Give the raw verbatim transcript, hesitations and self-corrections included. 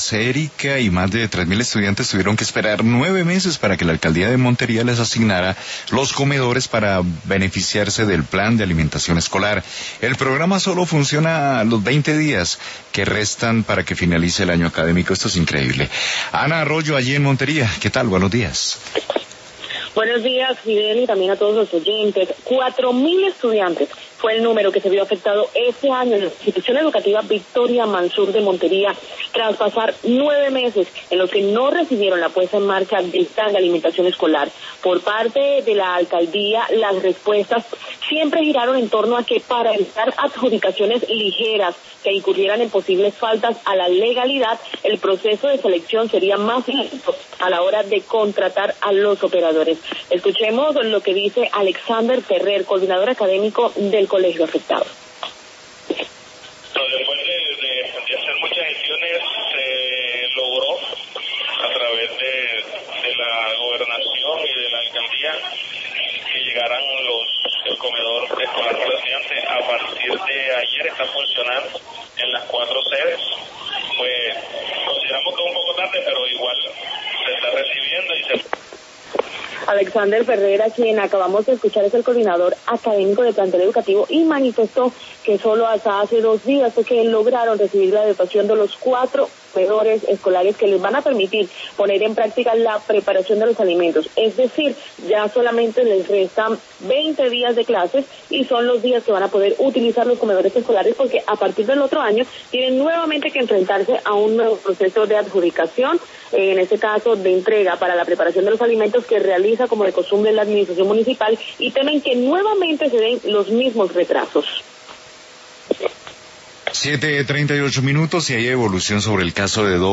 Erika, y más de tres mil estudiantes tuvieron que esperar nueve meses para que la alcaldía de Montería les asignara los comedores para beneficiarse del plan de alimentación escolar. El programa solo funciona los veinte días que restan para que finalice el año académico. Esto es increíble. Ana Arroyo, allí en Montería. ¿Qué tal? Buenos días. Buenos días, Fidel, y también a todos los oyentes. Cuatro mil estudiantes fue el número que se vio afectado este año en la institución educativa Victoria Mansur de Montería, tras pasar nueve meses en los que no recibieron la puesta en marcha del plan de alimentación escolar. Por parte de la alcaldía, las respuestas siempre giraron en torno a que para evitar adjudicaciones ligeras que incurrieran en posibles faltas a la legalidad, el proceso de selección sería más lento a la hora de contratar a los operadores. Escuchemos lo que dice Alexander Ferrer, coordinador académico del colegio afectado. Después de, de, de hacer muchas gestiones, se logró a través de, de la gobernación y de la alcaldía que llegaran los el comedor escolar para los estudiantes. A partir de ayer está funcionando en las cuatro sedes. Pues consideramos que es un poco tarde, pero igual se está recibiendo y se... Alexander Ferreira, quien acabamos de escuchar, es el coordinador académico del plantel educativo y manifestó que solo hasta hace dos días fue que lograron recibir la dotación de los cuatro comedores escolares que les van a permitir poner en práctica la preparación de los alimentos. Es decir, ya solamente les restan veinte días de clases y son los días que van a poder utilizar los comedores escolares, porque a partir del otro año tienen nuevamente que enfrentarse a un nuevo proceso de adjudicación, en este caso de entrega para la preparación de los alimentos que realiza como de costumbre la administración municipal, y temen que nuevamente se den los mismos retrasos. siete treinta y ocho minutos, y hay evolución sobre el caso de dos